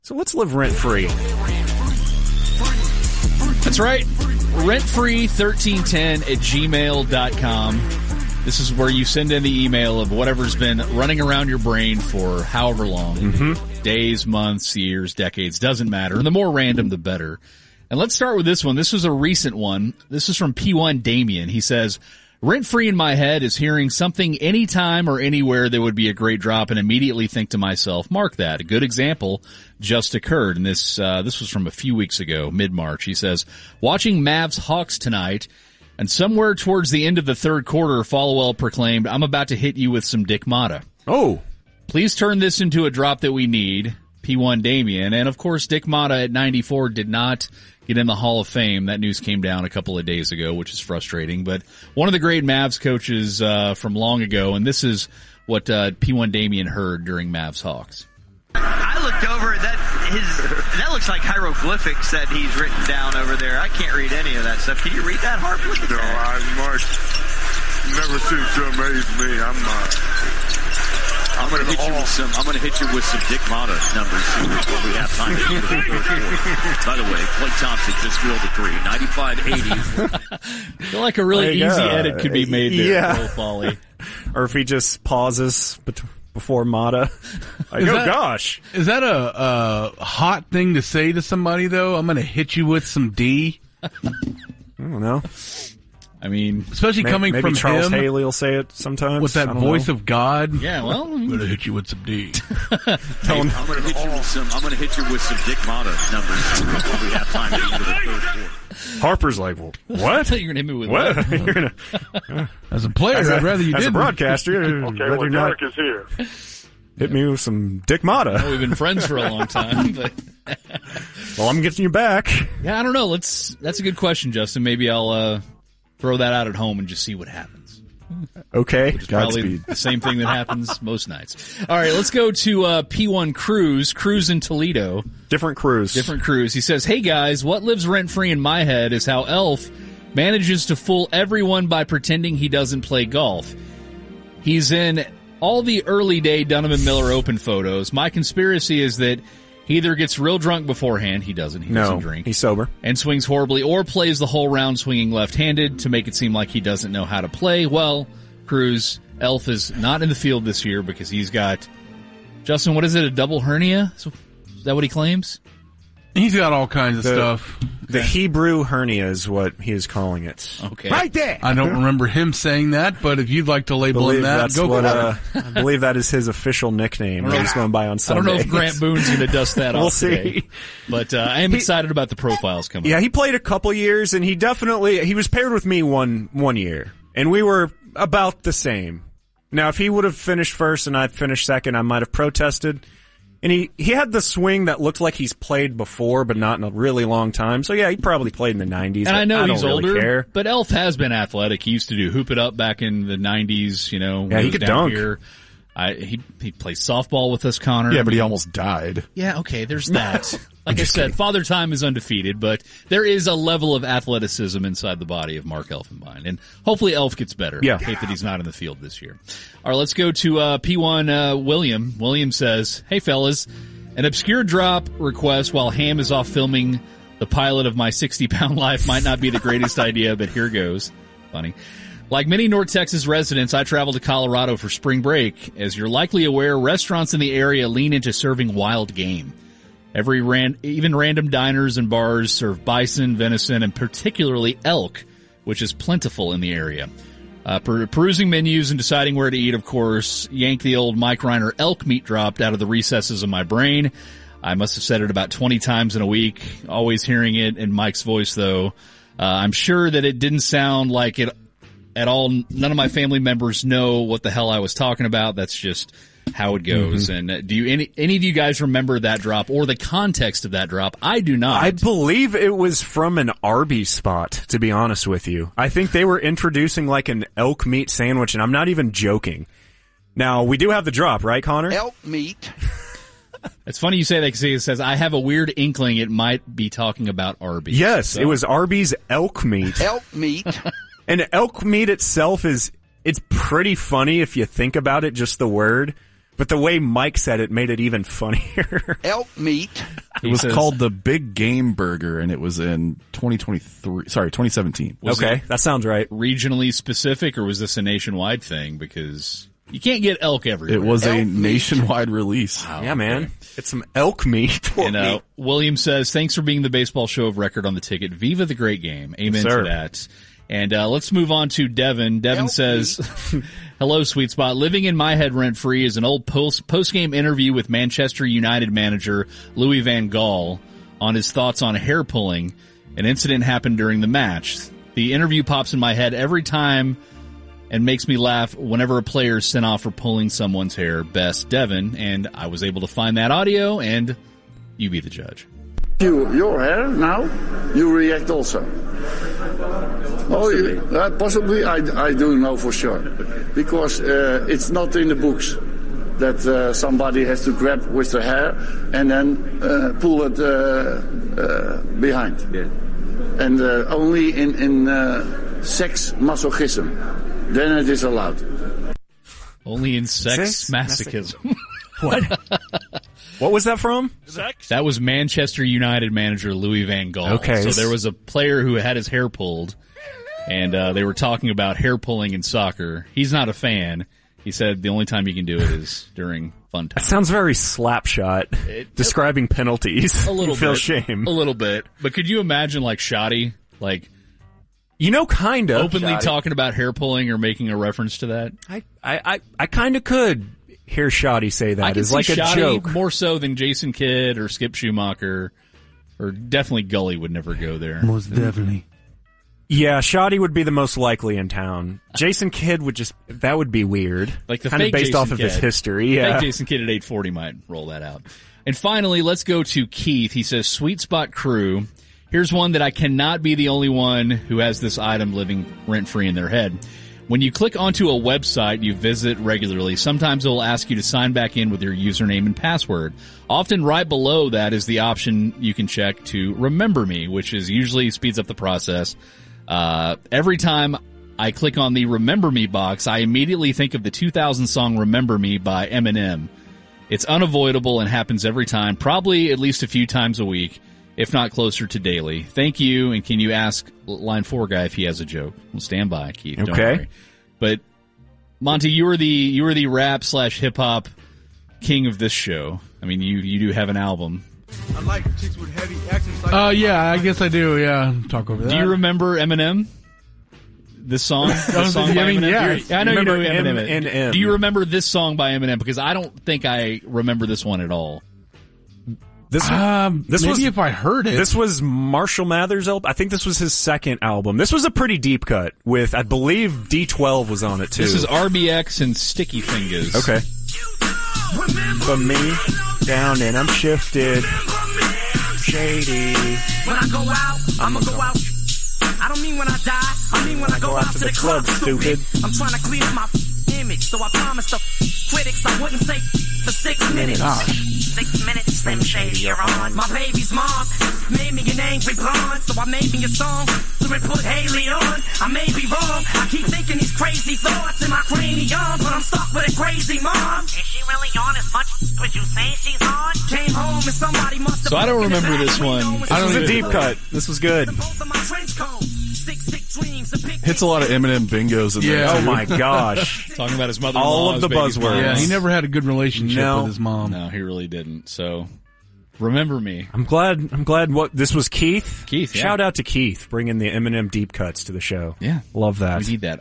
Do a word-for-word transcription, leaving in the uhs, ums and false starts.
So let's live rent-free. That's right. rentfree thirteen ten at gmail dot com. This is where you send in the email of whatever's been running around your brain for however long. Mm-hmm. Days, months, years, decades, doesn't matter. And the more random, the better. And let's start with this one. This was a recent one. This is from P one Damien. He says, rent-free in my head is hearing something anytime or anywhere that would be a great drop and immediately think to myself, mark that. A good example just occurred. And this, uh, this was from a few weeks ago, mid-March. He says, watching Mavs Hawks tonight, and somewhere towards the end of the third quarter, Followell proclaimed, I'm about to hit you with some Dick Motta. Oh. Please turn this into a drop that we need, P one Damien. And of course, Dick Motta at ninety-four did not get in the Hall of Fame. That news came down a couple of days ago, which is frustrating. But one of the great Mavs coaches uh, from long ago, and this is what uh, P one Damien heard during Mavs Hawks. I looked over at that. His that looks like hieroglyphics that he's written down over there. I can't read any of that stuff. Can you read that, Harp? Look at no, that. I Mark never seems to amaze me. I'm uh, I'm going to hit you with some. I'm going to hit you with some Dick Motta numbers before we have time to get to the third quarter. By the way, Klay Thompson just drilled a three, ninety-five eighty. I feel like a really Like, easy uh, edit could be made there. yeah. Will Folly. Or if he just pauses bet- before Motta. Like, Is oh, that- gosh. Is that a, a hot thing to say to somebody, though? I'm going to hit you with some D? I don't know. I mean, Especially May- coming maybe from Charles him Haley will say it sometimes. with that I don't voice know. of God. yeah, well, I'm going to hit you with some D. Tell him. I'm going to hit you with some. I'm going to hit you with some Dick Motta numbers before we have time to get to the third quarter. Harper's like, well, I what? thought you were going to hit me with What? what? You're gonna, As a player, as a, I'd rather you as a didn't. broadcaster, okay. rather Well, not Derek is here. hit me with some Dick Motta. We've been friends for a long time, but Well, I'm getting you back. yeah, I don't know. Let's. That's a good question, Justin. Maybe I'll uh, throw that out at home and just see what happens. Okay. Which is probably Godspeed. the same thing that happens most nights. All right, let's go to uh, P one Cruz. Cruz in Toledo. Different cruise. Different Cruz. He says, hey guys, what lives rent-free in my head is how Elf manages to fool everyone by pretending he doesn't play golf. He's in all the early day Dunham and Miller Open photos. My conspiracy is that he either gets real drunk beforehand, he doesn't, he No, doesn't drink, he's sober. and swings horribly, or plays the whole round swinging left-handed to make it seem like he doesn't know how to play. Well, Cruz, Elf is not in the field this year because he's got, Justin, what is it, a double hernia? Is that what he claims? He's got all kinds of The- stuff. The Hebrew hernia is what he is calling it. Okay. Right there. I don't remember him saying that, but if you'd like to I label believe him that, that's go what, for uh, it. I believe that is his official nickname that he's going by on I Sundays. don't know if Grant Boone's going to dust that We'll off see. today, but uh, I am excited about the profiles coming. Yeah, up. he played a couple years, and he definitely he was paired with me one one year, and we were about the same. Now, if he would have finished first and I'd finished second, I might have protested. And he, he had the swing that looked like he's played before, but not in a really long time. So yeah, he probably played in the nineties. And I know I he's don't really older, care. but Elf has been athletic. He used to do hoop it up back in the nineties. You know, when Yeah, he was could down dunk. Here. I, he he plays softball with us, Connor. Yeah, but he almost died. Yeah, okay, there's that. Like I said, Father Time is undefeated, but there is a level of athleticism inside the body of Mark Elfenbein, and hopefully Elf gets better. Yeah. I hate that he's not in the field this year. All right, let's go to uh, P one uh, William. William says, hey, fellas, an obscure drop request while Ham is off filming the pilot of My sixty-Pound Life might not be the greatest idea, but here goes. Funny. Like many North Texas residents, I traveled to Colorado for spring break. As you're likely aware, restaurants in the area lean into serving wild game. Every ran, even random diners and bars serve bison, venison, and particularly elk, which is plentiful in the area. Uh, per- perusing menus and deciding where to eat, of course, yank the old Mike Reiner elk meat dropped out of the recesses of my brain. I must have said it about twenty times in a week, always hearing it in Mike's voice, though. Uh, I'm sure that it didn't sound like it at all. None of my family members know what the hell I was talking about. That's just how it goes. Mm-hmm. And uh, do you any any of you guys remember that drop or the context of that drop? I do not. I believe it was from an Arby's spot, to be honest with you. I think they were introducing like an elk meat sandwich, and I'm not even joking. Now, we do have the drop, right, Connor? Elk meat. It's funny you say that because it says, I have a weird inkling it might be talking about Arby's. Yes, So- it was Arby's elk meat. Elk meat. And elk meat itself is, it's pretty funny if you think about it, just the word. But the way Mike said it made it even funnier. Elk meat. It was says- called the Big Game Burger, and it was in twenty twenty-three. Sorry, twenty seventeen. Was Okay, it that sounds right. regionally specific, or was this a nationwide thing? Because you can't get elk everywhere. It was a Elk meat. nationwide release. Yeah, man. It's some elk meat for And, uh, me. William says, thanks for being the baseball show of record on the ticket. Viva the great game. Amen Yes, sir. to that. And uh, let's move on to Devin. Devin Help says, hello, Sweet Spot. Living in my head rent-free is an old post, post-game interview with Manchester United manager Louis van Gaal on his thoughts on hair pulling. An incident happened during the match. The interview pops in my head every time and makes me laugh whenever a player is sent off for pulling someone's hair. Best, Devin. And I was able to find that audio, and you be the judge. You, your hair now, you react also. Oh, you, uh, possibly, I, I do know for sure. Because uh, it's not in the books that uh, somebody has to grab with the hair and then uh, pull it uh, uh, behind. Yeah. And uh, only in, in uh, sex masochism, then it is allowed. Only in sex, Sex masochism. What? What was that from? That was Manchester United manager Louis van Gaal. Okay. So there was a player who had his hair pulled, and uh, they were talking about hair pulling in soccer. He's not a fan. He said the only time you can do it is during fun That times. sounds very slapshot. Describing penalties. A little You feel bit. shame. A little bit. But could you imagine, like, Shoddy, like, You know, kind of. openly talking about hair pulling or making a reference to that? I, I, I, I kind of could hear Shoddy say that I can as see like a Shoddy joke. more so than Jason Kidd or Skip Schumacher, or definitely Gully would never go there. Most definitely. Yeah, Shoddy would be the most likely in town. Jason Kidd would just, that would be weird. Like the kind of fake based Jason off of his Kidd. history. I Yeah. think Jason Kidd at eight forty might roll that out. And finally, let's go to Keith. He says, Sweet Spot Crew. Here's one that I cannot be the only one who has this item living rent-free in their head. When you click onto a website you visit regularly, sometimes it will ask you to sign back in with your username and password. Often right below that is the option you can check to remember me, which is usually speeds up the process. Uh, every time I click on the Remember Me box, I immediately think of the two thousand song Remember Me by Eminem. It's unavoidable and happens every time, probably at least a few times a week, if not closer to daily. Thank you, and can you ask line four guy if he has a joke? We'll stand by, Keith. Don't Okay. worry. But Monty, you were the you were the rap slash hip hop king of this show. I mean, you you do have an album. I like chicks with heavy accents. Like Uh, yeah, I guess I do. Yeah, talk over that. Do you remember Eminem? This song? This song I by mean, Eminem? yeah. You're- I know you know Remember M Eminem. and M. Do you remember this song by Eminem? Because I don't think I remember this one at all. This, Um, this maybe was, if I heard it. this was Marshall Mathers' album. I think this was his second album. This was a pretty deep cut with, I believe, D twelve was on it too. This is R B X and Sticky Fingers. Okay. But me, down and I'm shifted. Shady. When I go out, I'ma go out. I don't mean when I die, I mean when I go out to the club, stupid. I'm trying to clear my image, so I promised the critics I wouldn't say for six minutes. Six minutes, Slim Shady, you're on. My baby's mom made me an angry blonde, so I made me a song to put Haley on. I may be wrong, I keep thinking these crazy thoughts in my cranium, but I'm stuck with a crazy mom. Is she really on as much as you say she's on? Came home and somebody must have. So I don't remember this one. This was a deep cut. This was good. Hits a lot of Eminem bingos in there. Yeah. too. Oh my gosh. Talking about his mother. All of the buzzwords. Yeah, he never had a good relationship No. with his mom. No, he really didn't. So, remember me. I'm glad, I'm glad what, this was Keith? Keith, yeah. Shout out to Keith bringing the Eminem deep cuts to the show. Yeah. Love that. We need that.